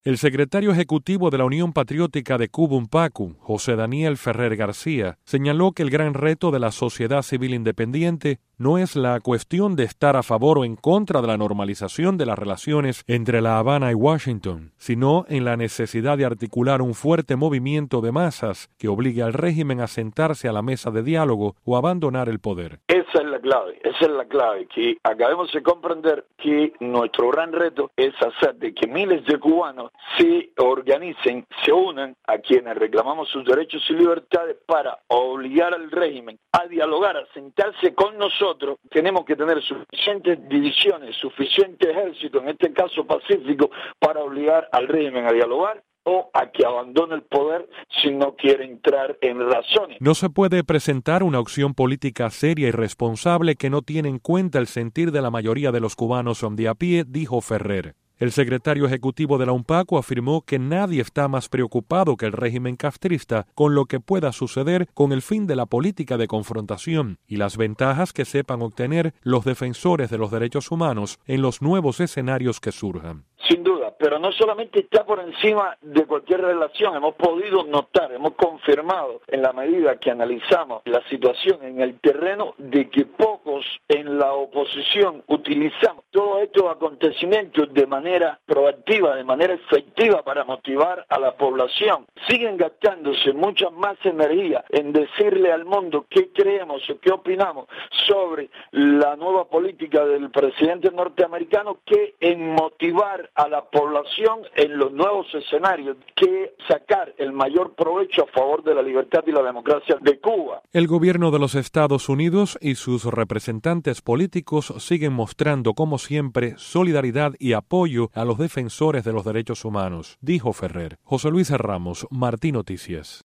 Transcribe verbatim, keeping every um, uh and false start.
El secretario ejecutivo de la Unión Patriótica de Cuba, UNPACU, José Daniel Ferrer García, señaló que el gran reto de la sociedad civil independiente no es la cuestión de estar a favor o en contra de la normalización de las relaciones entre La Habana y Washington, sino en la necesidad de articular un fuerte movimiento de masas que obligue al régimen a sentarse a la mesa de diálogo o abandonar el poder. Esa es la clave, esa es la clave, que acabemos de comprender que nuestro gran reto es hacer de que miles de cubanos se organicen, se unan a quienes reclamamos sus derechos y libertades para obligar al régimen a dialogar, a sentarse con nosotros. Tenemos que tener suficientes divisiones, suficiente ejército, en este caso pacífico, para obligar al régimen a dialogar o a que abandone el poder si no quiere entrar en razones. No se puede presentar una opción política seria y responsable que no tiene en cuenta el sentir de la mayoría de los cubanos de a pie, dijo Ferrer. El secretario ejecutivo de la UNPACU afirmó que nadie está más preocupado que el régimen castrista con lo que pueda suceder con el fin de la política de confrontación y las ventajas que sepan obtener los defensores de los derechos humanos en los nuevos escenarios que surjan. Sin duda, pero no solamente está por encima de cualquier relación, hemos podido notar, hemos confirmado en la medida que analizamos la situación en el terreno de que pocos en la oposición utilizamos todos estos acontecimientos de manera proactiva, de manera efectiva para motivar a la población. Siguen gastándose mucha más energía en decirle al mundo qué creemos o qué opinamos sobre la nueva política del presidente norteamericano que en motivar a la población en los nuevos escenarios, que sacar el mayor provecho a favor de la libertad y la democracia de Cuba. El gobierno de los Estados Unidos y sus representantes políticos siguen mostrando, como siempre, solidaridad y apoyo a los defensores de los derechos humanos, dijo Ferrer. José Luis Ramos, Martí Noticias.